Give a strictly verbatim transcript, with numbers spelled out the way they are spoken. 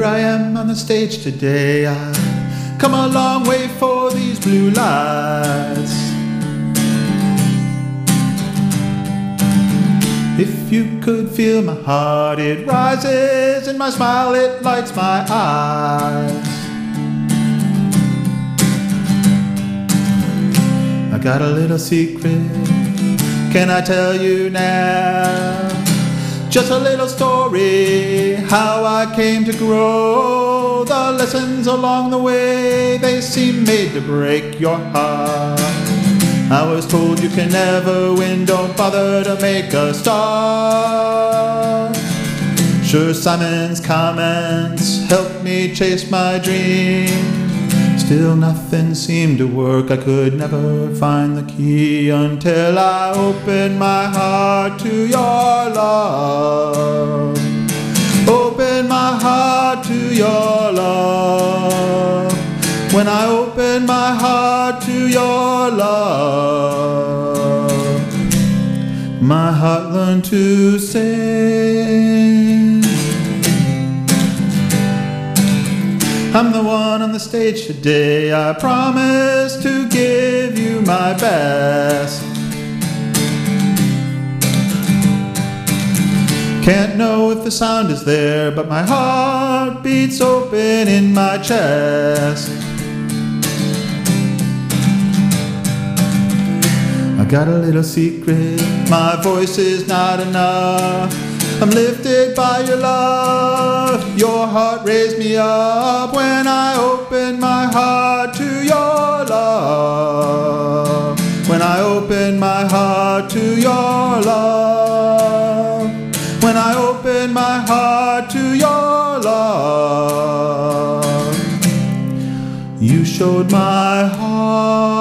Here I am on the stage today. I've come a long way for these blue lights. If you could feel my heart, it rises, and my smile, it lights my eyes. I got a little secret, can I tell you now? Just a little story, how I came to grow. The lessons along the way, they seem made to break your heart. I was told you can never win, don't bother to make a start. Sure, Simon's comments helped me chase my dream. Still nothing seemed to work, I could never find the key until I opened my heart to your love. Open my heart to your love. When I open my heart to your love, my heart learned to sing. I'm the one on the stage today. I promise to give you my best. Can't know if the sound is there, but my heart beats open in my chest. I got a little secret, my voice is not enough. I'm lifted by your love, your heart raised me up. When I open my heart to your love, when I open my heart to your love, when I open my heart to your love, you showed my heart